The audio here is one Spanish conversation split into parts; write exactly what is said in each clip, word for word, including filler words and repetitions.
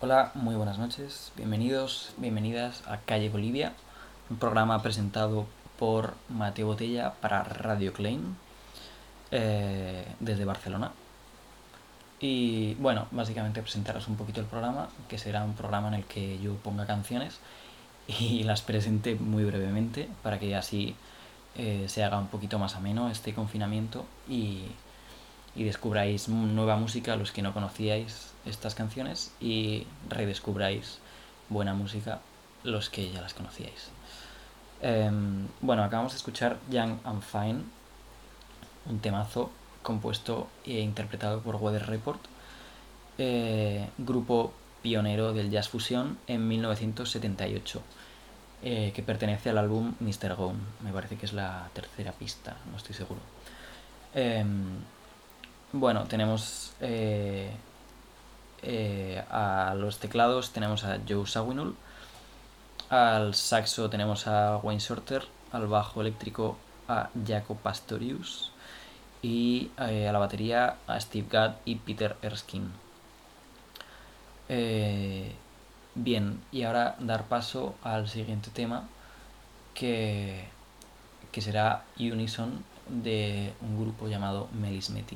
Hola, muy buenas noches, bienvenidos, bienvenidas a Calle Bolivia, un programa presentado por Mateo Botella para Radio Klein eh, desde Barcelona. Y bueno, básicamente presentaros un poquito el programa, que será un programa en el que yo ponga canciones y las presente muy brevemente para que así eh, se haga un poquito más ameno este confinamiento y, y descubráis nueva música a los que no conocíais estas canciones y redescubráis buena música los que ya las conocíais. Eh, bueno, acabamos de escuchar Young and Fine, un temazo compuesto e interpretado por Weather Report, eh, grupo pionero del jazz fusión en mil novecientos setenta y ocho, eh, que pertenece al álbum mister Gone. Me parece que es la tercera pista, no estoy seguro. Eh, bueno, tenemos eh, eh, a los teclados tenemos a Joe Zawinul, al saxo tenemos a Wayne Shorter, al bajo eléctrico a Jaco Pastorius y eh, a la batería a Steve Gadd y Peter Erskine. Eh, bien, y ahora dar paso al siguiente tema que, que será Unison de un grupo llamado Melismatic.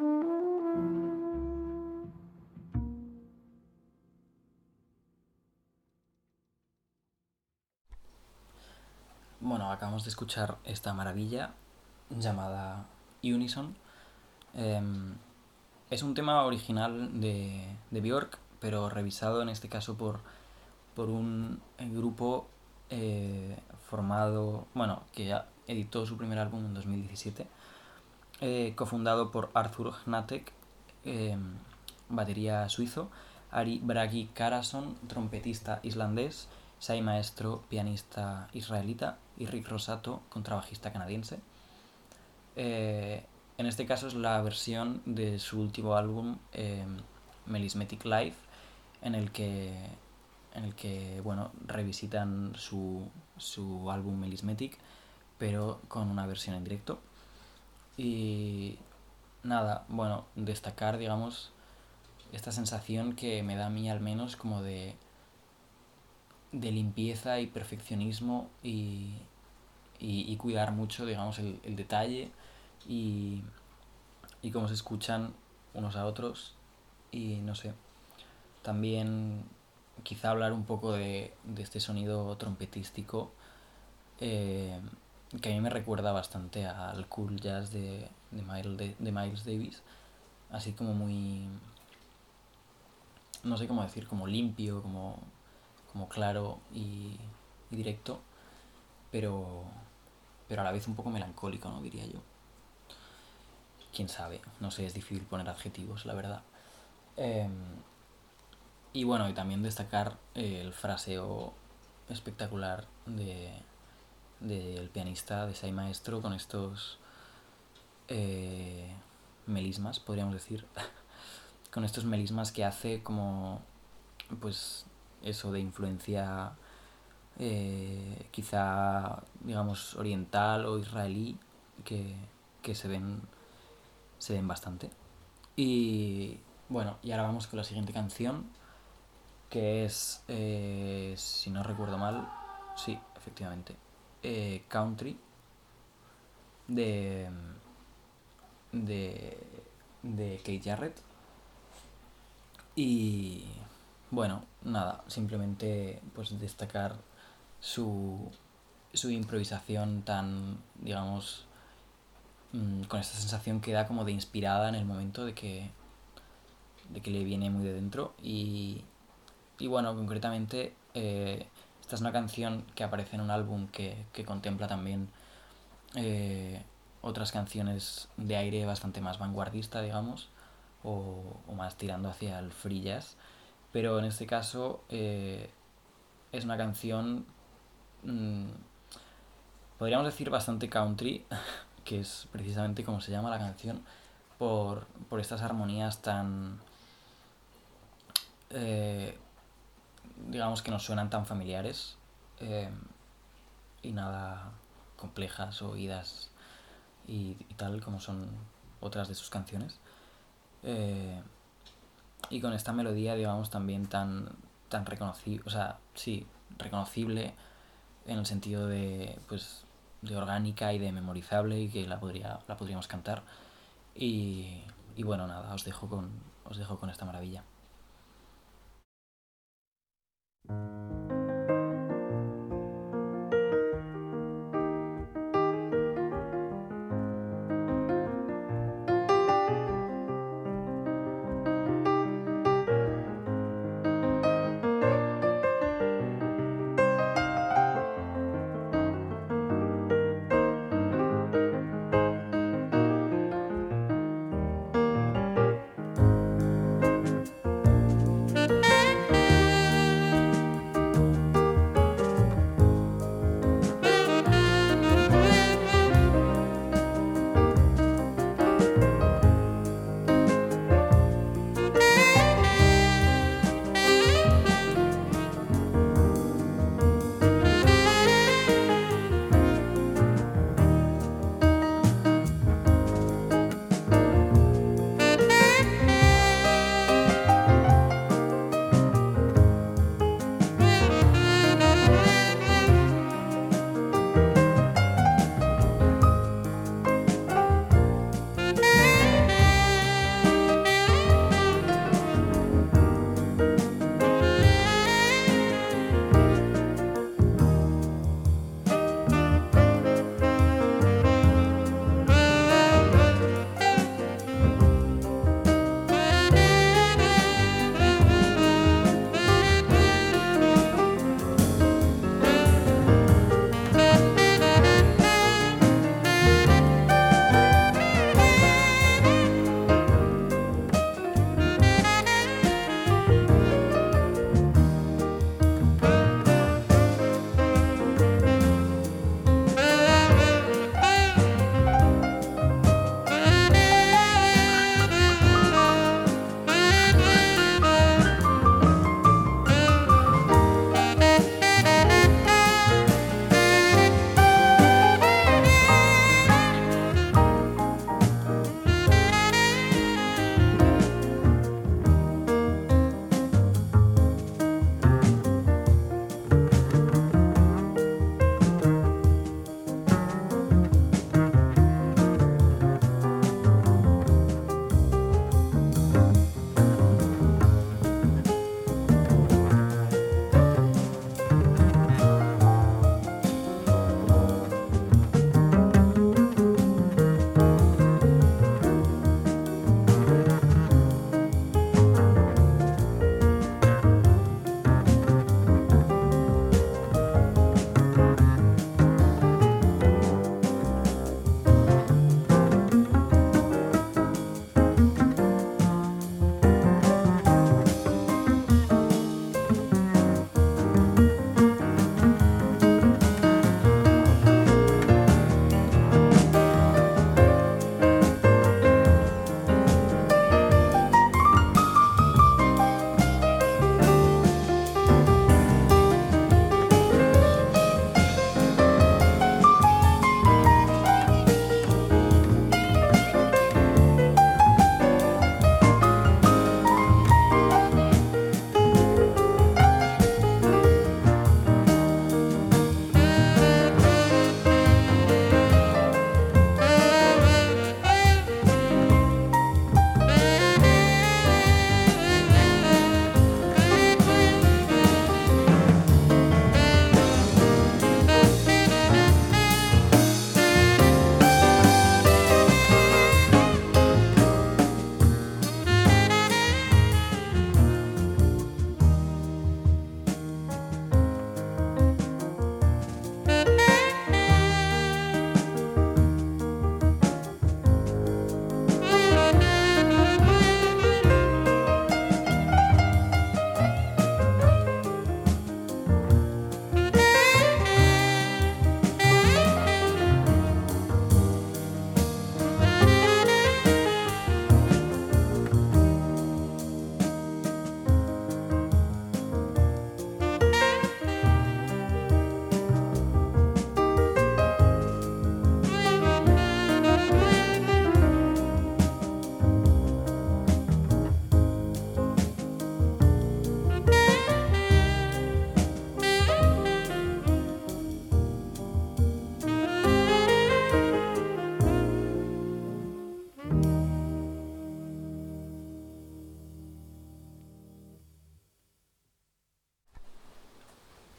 Bueno, acabamos de escuchar esta maravilla llamada Unison. Eh, es un tema original de, de Björk, pero revisado en este caso por, por un grupo eh, formado, bueno, que ya editó su primer álbum en dos mil diecisiete, eh, cofundado por Arthur Hnatek, eh, batería suizo, Ari Bragi Karason, trompetista islandés, Sai Maestro, pianista israelita, y Rick Rosato, contrabajista canadiense. Eh, en este caso es la versión de su último álbum, eh, Melismatic Life, en el que, en el que bueno, revisitan su, su álbum Melismatic, pero con una versión en directo. Y nada, bueno, destacar, digamos, esta sensación que me da a mí al menos como de, de limpieza y perfeccionismo y, y, y cuidar mucho, digamos, el, el detalle y, y cómo se escuchan unos a otros y no sé, también quizá hablar un poco de, de este sonido trompetístico eh, que a mí me recuerda bastante al cool jazz de, de, Miles, de, de Miles Davis, así como muy, no sé cómo decir, como limpio, como, como claro y, y directo, pero, pero a la vez un poco melancólico, ¿no? Diría yo. Quién sabe, no sé, es difícil poner adjetivos, la verdad. Eh, y bueno, y también destacar eh, el fraseo espectacular de del pianista de Sai Maestro con estos eh, melismas, podríamos decir, con estos melismas que hace como, pues, eso de influencia eh, quizá, digamos, oriental o israelí, que, que se ven se ven bastante. Y bueno, y ahora vamos con la siguiente canción, que es, eh, si no recuerdo mal, sí, efectivamente, eh, Country, de, de, de Keith Jarrett. Y bueno, nada, simplemente pues destacar su, su improvisación tan, digamos, mmm, con esta sensación que da como de inspirada en el momento de que, de que le viene muy de dentro. Y, y bueno, concretamente eh, esta es una canción que aparece en un álbum que, que contempla también eh, otras canciones de aire bastante más vanguardista, digamos, o, o más tirando hacia el free jazz. Pero en este caso eh, es una canción, mmm, podríamos decir, bastante country, que es precisamente como se llama la canción, por, por estas armonías tan, eh, digamos que nos suenan tan familiares eh, y nada complejas o oídas y, y tal como son otras de sus canciones. Eh, y con esta melodía, digamos, también tan, tan reconocible, o sea, sí, reconocible en el sentido de, pues, de orgánica y de memorizable y que la, podría, la podríamos cantar. Y, y bueno, nada, os dejo con, os dejo con esta maravilla.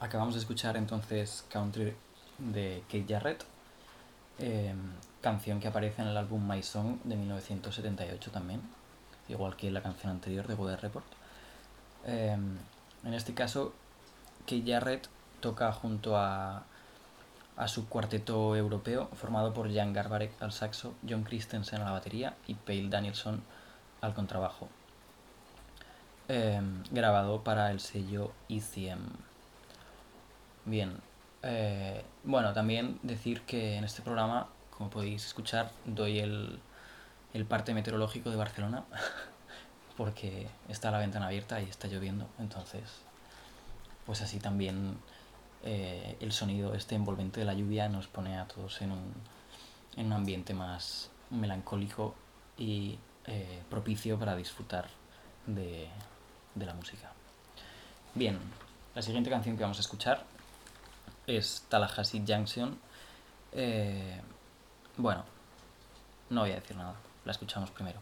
acabamos de escuchar entonces Country de Keith Jarrett, eh, canción que aparece en el álbum My Song de mil novecientos setenta y ocho también, igual que la canción anterior de Weather Report. Eh, en este caso, Keith Jarrett toca junto a, a su cuarteto europeo formado por Jan Garbarek al saxo, John Christensen a la batería y Pale Danielson al contrabajo, eh, grabado para el sello E C M. Bien, eh, bueno, también decir que en este programa, como podéis escuchar, doy el, el parte meteorológico de Barcelona porque está la ventana abierta y está lloviendo, entonces pues así también eh, el sonido este envolvente de la lluvia nos pone a todos en un, en un ambiente más melancólico y eh, propicio para disfrutar de, de la música. Bien, la siguiente canción que vamos a escuchar es Tallahassee Junction. Eh, bueno, no voy a decir nada, la escuchamos primero.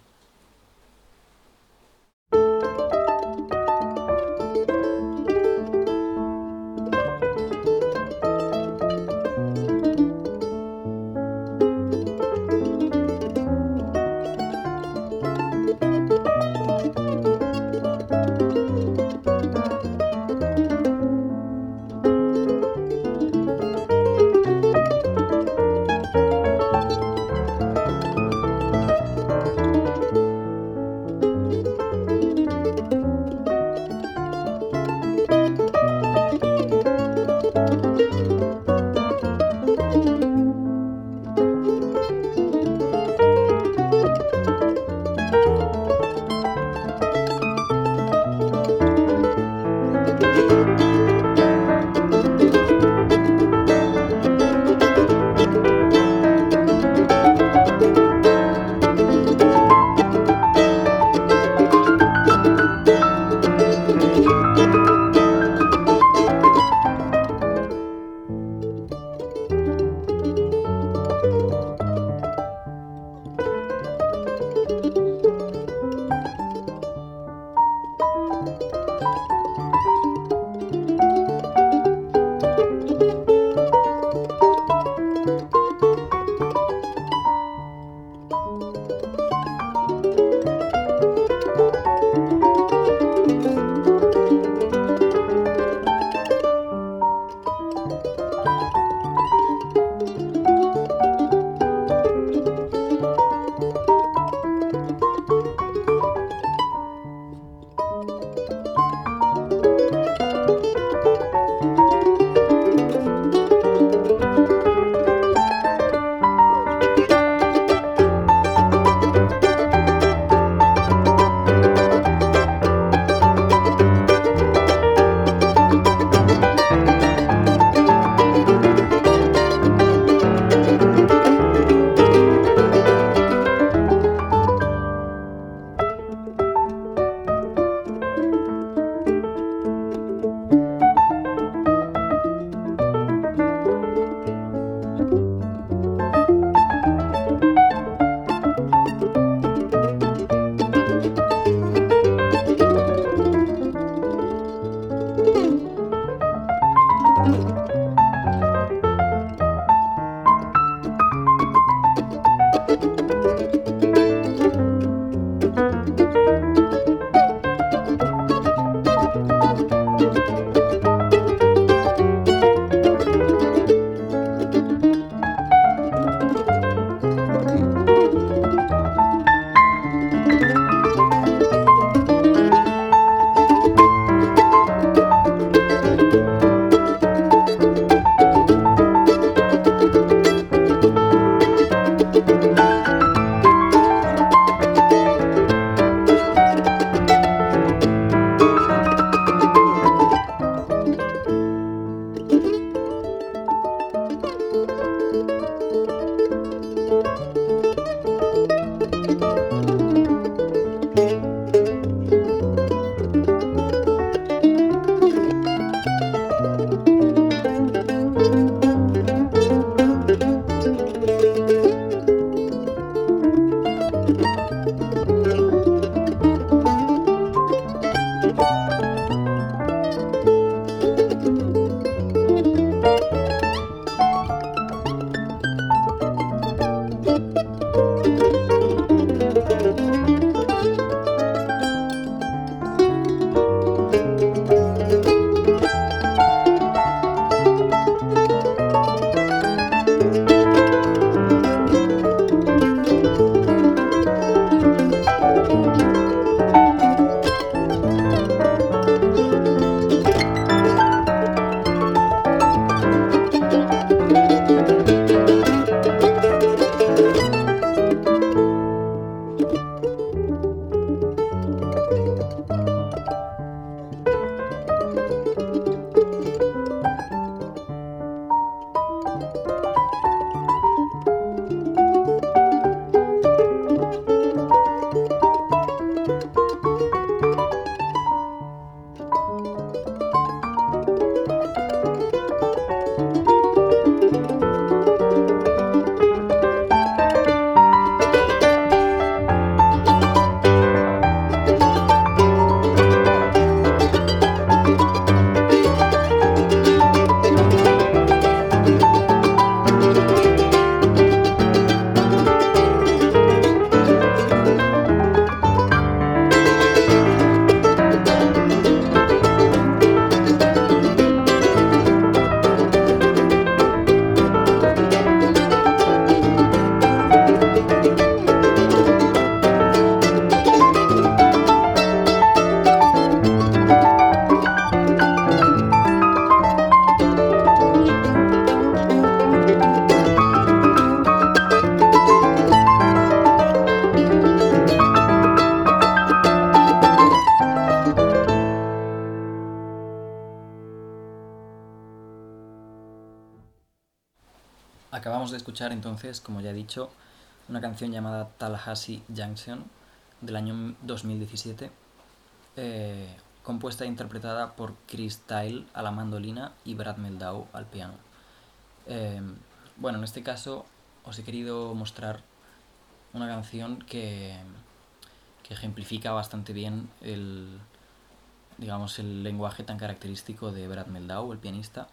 Acabamos de escuchar entonces, como ya he dicho, una canción llamada Tallahassee Junction del año dos mil diecisiete, eh, compuesta e interpretada por Chris Tile a la mandolina y Brad Meldau al piano. Eh, bueno, en este caso os he querido mostrar una canción que, que ejemplifica bastante bien el, digamos, el lenguaje tan característico de Brad Meldau, el pianista,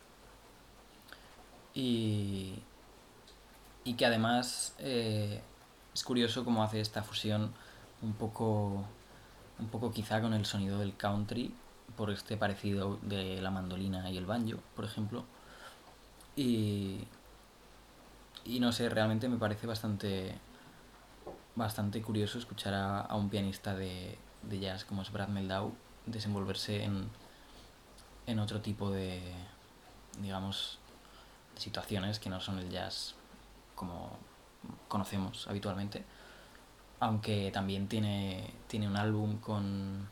y, y que además eh, es curioso cómo hace esta fusión un poco, un poco quizá con el sonido del country, por este parecido de la mandolina y el banjo, por ejemplo. Y, y no sé, realmente me parece bastante, bastante curioso escuchar a, a un pianista de, de jazz como es Brad Meldau desenvolverse en, en otro tipo de, digamos, de situaciones que no son el jazz como conocemos habitualmente, aunque también tiene, tiene un álbum con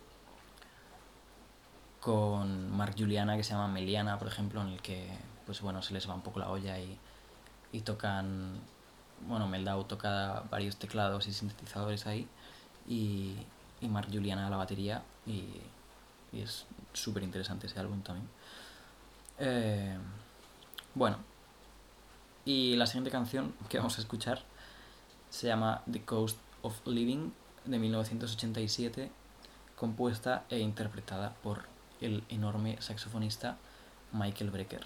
con Mark Juliana que se llama Meliana, por ejemplo, en el que pues bueno, se les va un poco la olla y, y tocan, bueno, Meldau toca varios teclados y sintetizadores ahí y, y Mark Juliana a la batería y, y es súper interesante ese álbum también. Eh, bueno, y la siguiente canción que vamos a escuchar se llama The Cost of Living de mil novecientos ochenta y siete, compuesta e interpretada por el enorme saxofonista Michael Brecker.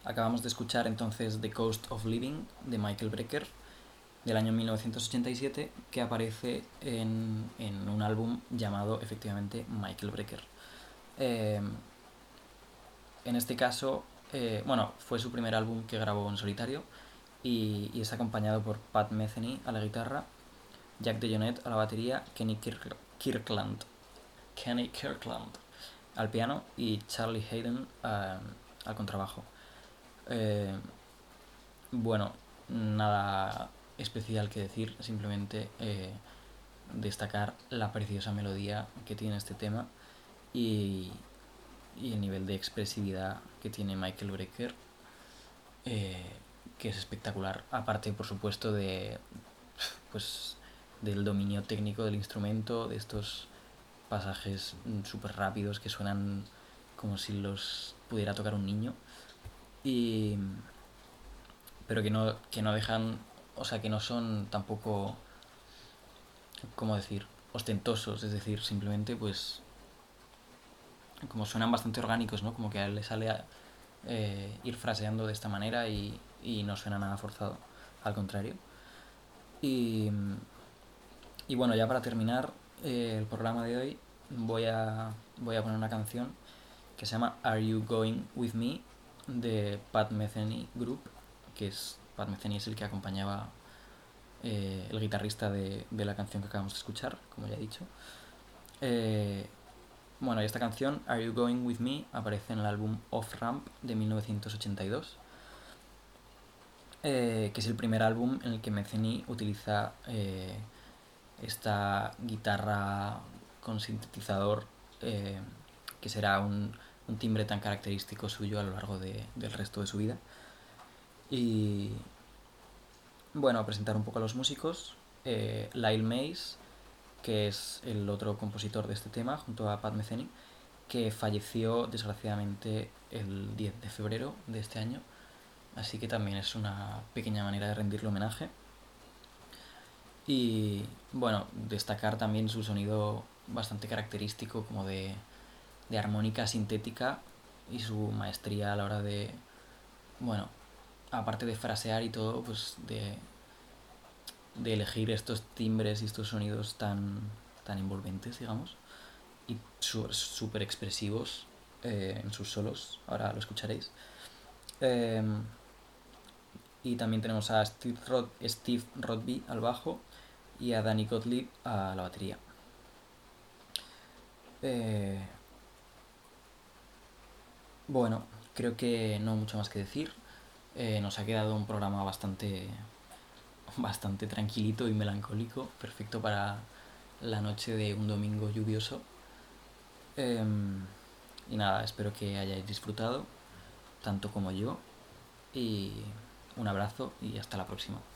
Acabamos de escuchar entonces The Cost of Living de Michael Brecker del año mil novecientos ochenta y siete, que aparece en, en un álbum llamado efectivamente Michael Brecker. Eh, en este caso, eh, bueno, fue su primer álbum que grabó en solitario y, y es acompañado por Pat Metheny a la guitarra, Jack DeJohnette a la batería, Kenny Kirk- Kirkland, Kenny Kirkland al piano y Charlie Hayden uh, al contrabajo. Eh, bueno, nada especial que decir, simplemente eh, destacar la preciosa melodía que tiene este tema y, y el nivel de expresividad que tiene Michael Brecker, eh, que es espectacular. Aparte, por supuesto, de pues del dominio técnico del instrumento, de estos pasajes súper rápidos que suenan como si los pudiera tocar un niño, y pero que no que no dejan, o sea, que no son tampoco, ¿cómo decir?, ostentosos, es decir, simplemente pues como suenan bastante orgánicos, ¿no? Como que a él le sale a, eh, ir fraseando de esta manera y, y no suena nada forzado, al contrario. Y, y bueno, ya para terminar eh, el programa de hoy voy a, voy a poner una canción que se llama Are You Going With Me de Pat Metheny Group, que es Pat Metheny es el que acompañaba, eh, el guitarrista de, de la canción que acabamos de escuchar, como ya he dicho. Eh, bueno, y esta canción, Are You Going With Me, aparece en el álbum Off Ramp de mil novecientos ochenta y dos, eh, que es el primer álbum en el que Metheny utiliza eh, esta guitarra con sintetizador, eh, que será un, un timbre tan característico suyo a lo largo de, del resto de su vida. Y bueno, a presentar un poco a los músicos. eh, Lyle Mays, que es el otro compositor de este tema, junto a Pat Metheny, que falleció desgraciadamente el diez de febrero de este año, así que también es una pequeña manera de rendirle homenaje. Y bueno, destacar también su sonido bastante característico, como de, de armónica sintética, y su maestría a la hora de, bueno, aparte de frasear y todo, pues de, de elegir estos timbres y estos sonidos tan, tan envolventes, digamos, y súper expresivos eh, en sus solos. Ahora lo escucharéis. Eh, y también tenemos a Steve, Rod Steve Rodby al bajo y a Danny Gottlieb a la batería. Eh, bueno, creo que no mucho más que decir. Eh, nos ha quedado un programa bastante, bastante tranquilito y melancólico, perfecto para la noche de un domingo lluvioso. Eh, y nada, espero que hayáis disfrutado, tanto como yo. Y un abrazo y hasta la próxima.